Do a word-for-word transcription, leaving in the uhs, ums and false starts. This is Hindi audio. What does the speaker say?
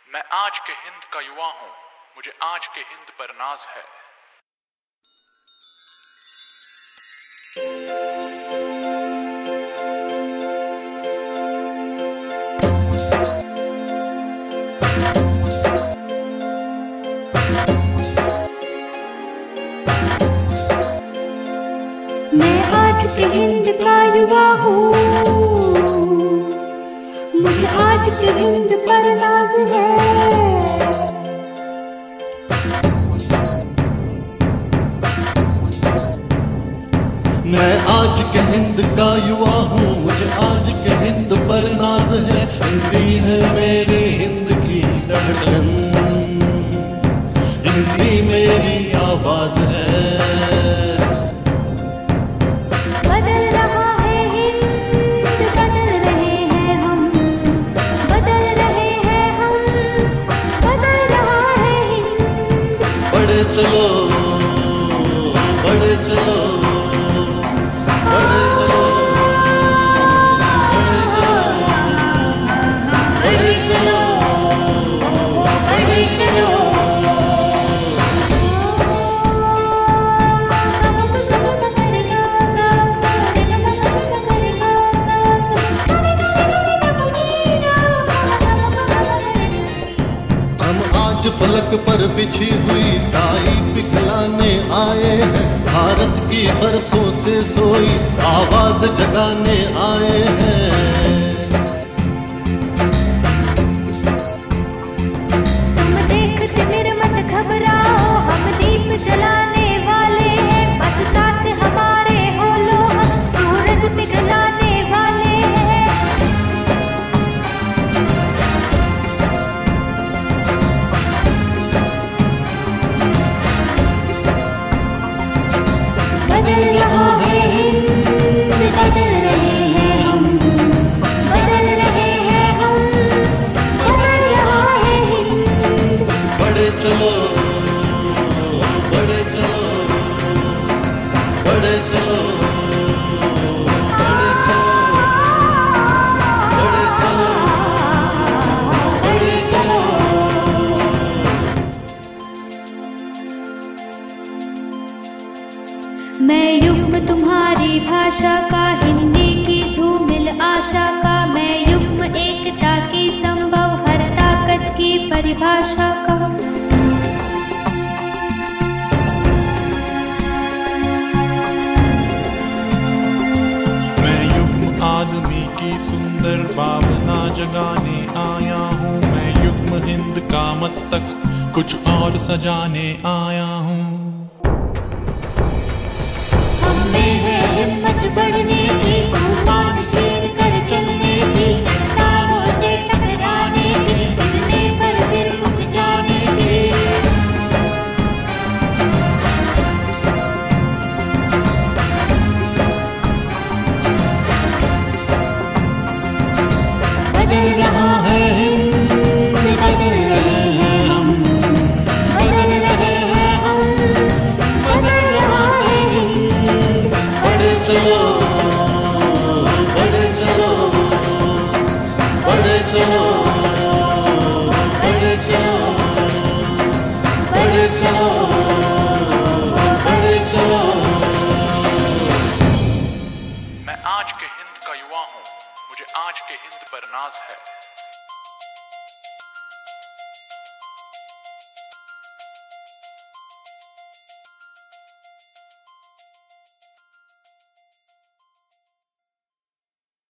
मैं आज के हिंद का युवा हूं, मुझे आज के हिंद पर नाज है। मैं आज के हिंद का युवा हूँ, मुझे आज के हिंद पर नाज है। मैं आज के हिंद का युवा हूँ, मुझे आज के हिंद पर नाज है। हिंदी है मेरे हिंद की धड़कन, हिंदी मेरी आवाज है। चलो बढ़े चलो बढ़े चलो बढ़े चलो बढ़े चलो हम आज पलक पर बिछी हुई टाई पिघलाने आए हैं। भारत की बरसों से सोई आवाज जगाने आए हैं। तुम देखते मेरे मत घबराओ, हम दीप जलाने वाले हैं। बस साथ हमारे हो लो, हम सूरज पिघलाने वाले हैं। बदल रहा है हिंद, बदल रहे हैं हम, बदल रहे हैं हम, बदल रहा है हिंद। बढ़े चलो बढ़े चलो बढ़े चलो बढ़े चलो बढ़े चलो बढ़े चलो। मैं युग्म तुम्हारी भाषा का, हिंदी की धूमिल आशा का। मैं युग्म एकता की संभव हर ताकत की परिभाषा का। मैं युग्म आदमी की सुंदर भावना जगाने आया हूँ। मैं युग्म हिंद का मस्तक कुछ और सजाने आया हूँ। हम में है हिम्मत बढ़ने की तूफान।